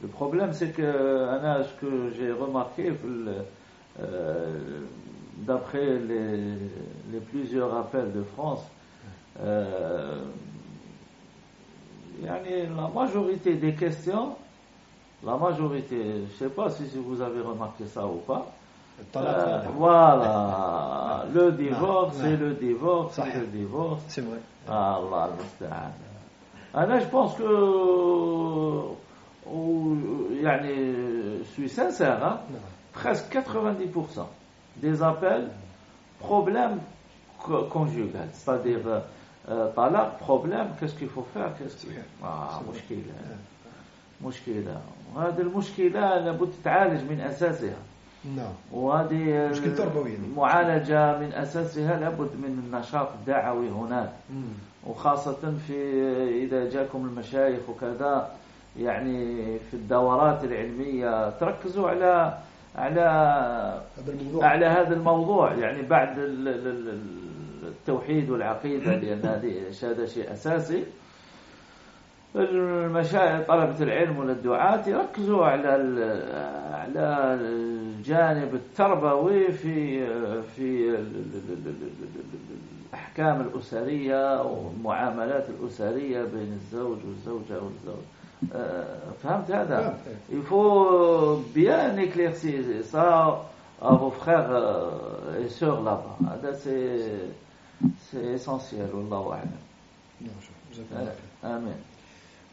Le problème, c'est que ce que j'ai remarqué, d'après les plusieurs appels de France, la majorité des questions, je ne sais pas si vous avez remarqué ça ou pas, voilà, le divorce, c'est le divorce, c'est le divorce. C'est vrai. Allah al-Musta'an. Je pense que je suis sincère, hein, presque 90% des appels, problème conjugal, c'est-à-dire talaq, problème, qu'est-ce qu'il faut faire, مشكلة وهذه المشكلة لابد تعالج من أساسها. وهذه معالجة من أساسها لابد من النشاط الدعوي هناك، وخاصة إذا جاكم المشايخ وكذا، يعني في الدورات العلمية تركزوا على هذا الموضوع، يعني بعد التوحيد والعقيدة، لأن هذا شيء أساسي. المشايخ طلبة العلم والدعاة يركزوا على الجانب التربوي في الأحكام الأسرية والمعاملات الأسرية بين الزوج والزوجة والزوج. فهمت هذا؟ Il faut bien éclaircir ça à vos frères et sœurs là-bas. هذا c'est essentiel. والله أعلم. آمين.